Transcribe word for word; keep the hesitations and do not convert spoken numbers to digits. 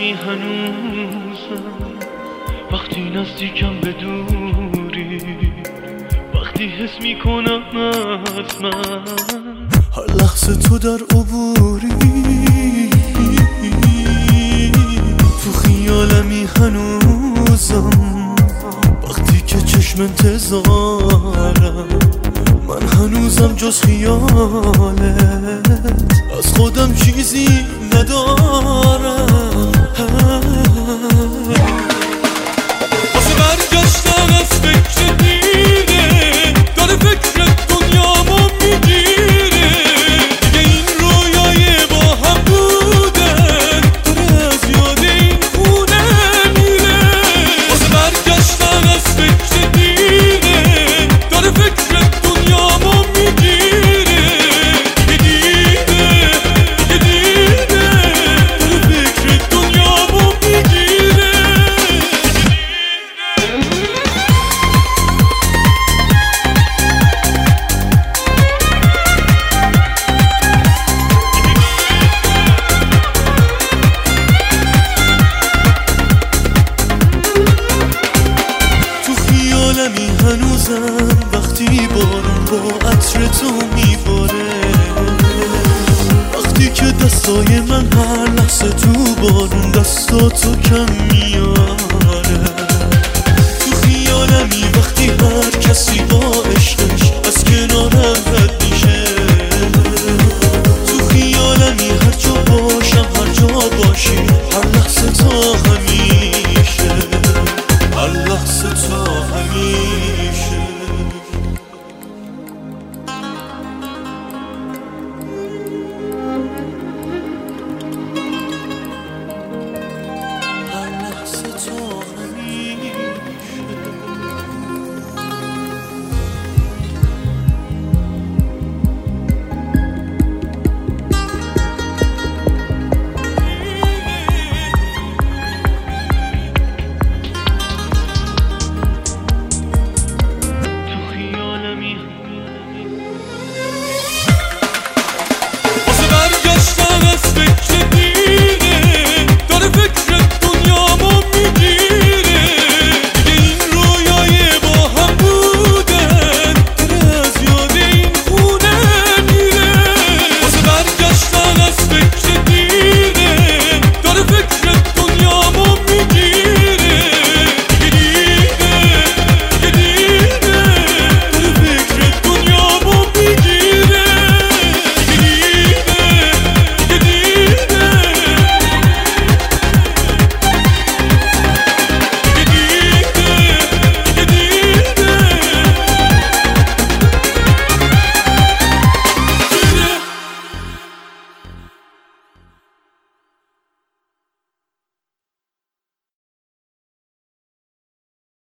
خیالمی هنوزم وقتی نزدیکم به دوری، وقتی حس میکنم از من هر لحظه تو در عبوری. تو خیالمی هنوزم وقتی که چشم انتظارم، من هنوزم جز خیالت از خودم چیزی ندارم. واسه برگشتن از فکر دیره داره فکر دنیامو میگیره، دیگه این رویای با هم بودن داره از یاد این خونه میره. واسه برگشتن از فکر دیره داره فکر دنیامو میگیره، دیگه دیره دیگه دیره داره فکر دنیامو میگیره. تو خیالمی هنوزم وقتی بارون با عطر تو میباره، وقتی که دستای من هر لحظه تو بارون دستاتو کم